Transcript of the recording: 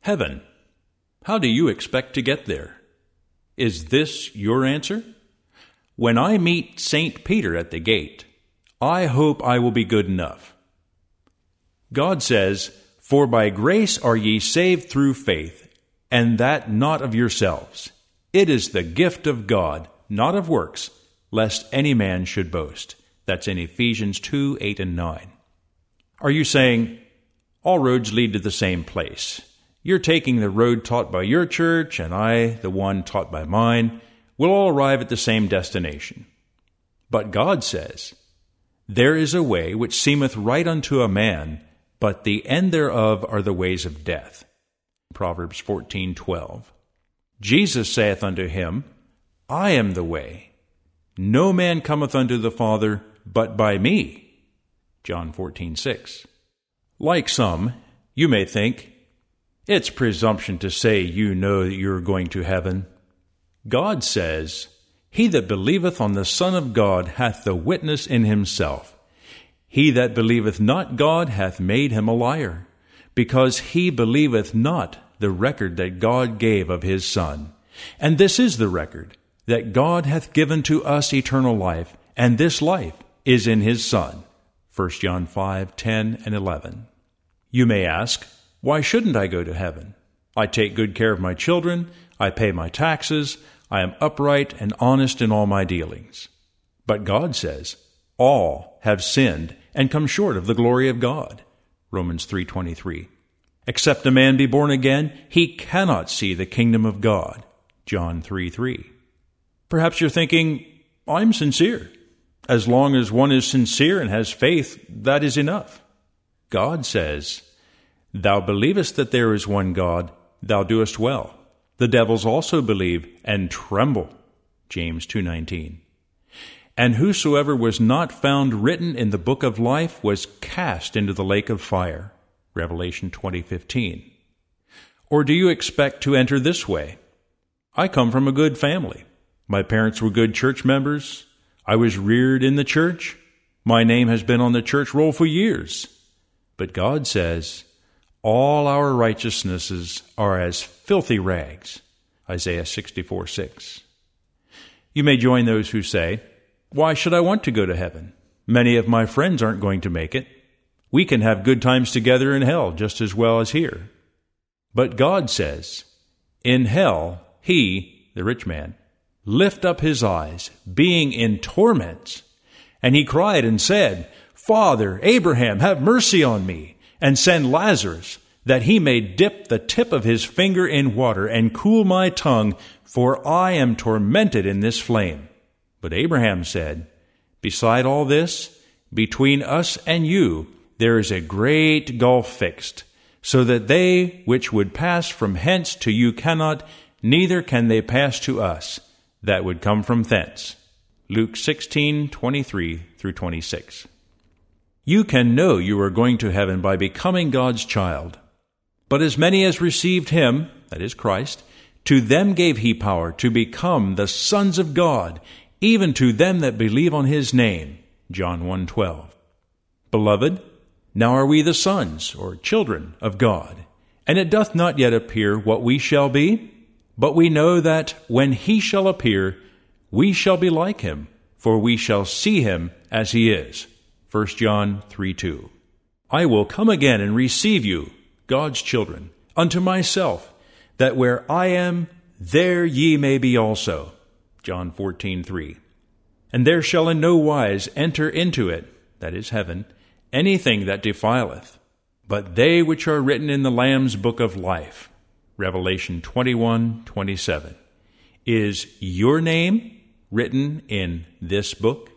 Heaven. How do you expect to get there? Is this your answer? When I meet St. Peter at the gate, I hope I will be good enough. God says, "For by grace are ye saved through faith, and that not of yourselves. It is the gift of God, not of works, lest any man should boast." That's in Ephesians 2, 8 and 9. Are you saying, all roads lead to the same place? You're taking the road taught by your church, and I, the one taught by mine. We'll all arrive at the same destination. But God says, "There is a way which seemeth right unto a man, but the end thereof are the ways of death." Proverbs 14:12. Jesus saith unto him, "I am the way. No man cometh unto the Father but by me." John 14:6. Like some, you may think, it's presumption to say you know that you're going to heaven. God says, "He that believeth on the Son of God hath the witness in himself. He that believeth not God hath made him a liar, because he believeth not the record that God gave of his Son. And this is the record, that God hath given to us eternal life, and this life is in his Son." 1 John 5:10 and 11. You may ask, why shouldn't I go to heaven? I take good care of my children, I pay my taxes, I am upright and honest in all my dealings. But God says, all have sinned and come short of the glory of God. Romans 3:23. Except a man be born again, he cannot see the kingdom of God. John 3:3. Perhaps you're thinking, I'm sincere. As long as one is sincere and has faith, that is enough. God says, "Thou believest that there is one God, thou doest well. The devils also believe and tremble." James 2:19. "And whosoever was not found written in the book of life was cast into the lake of fire." Revelation 20:15. Or do you expect to enter this way? I come from a good family. My parents were good church members. I was reared in the church. My name has been on the church roll for years. But God says, all our righteousnesses are as filthy rags. Isaiah 64:6. You may join those who say, why should I want to go to heaven? Many of my friends aren't going to make it. We can have good times together in hell just as well as here. But God says, in hell, he, the rich man, lift up his eyes, being in torments. And he cried and said, Father, Abraham, have mercy on me, and send Lazarus, that he may dip the tip of his finger in water and cool my tongue, for I am tormented in this flame. But Abraham said, beside all this, between us and you, there is a great gulf fixed, so that they which would pass from hence to you cannot, neither can they pass to us, that would come from thence. Luke 16:23-26. You can know you are going to heaven by becoming God's child. But as many as received him, that is Christ, to them gave he power to become the sons of God, even to them that believe on his name. John 1:12. Beloved, now are we the sons, or children, of God, and it doth not yet appear what we shall be, but we know that when he shall appear, we shall be like him, for we shall see him as he is. 1 John 3:2. I will come again and receive you, God's children, unto myself, that where I am, there ye may be also. John 14:3. And there shall in no wise enter into it, that is heaven, anything that defileth, but they which are written in the Lamb's book of life. Revelation 21:27. Is your name written in this book?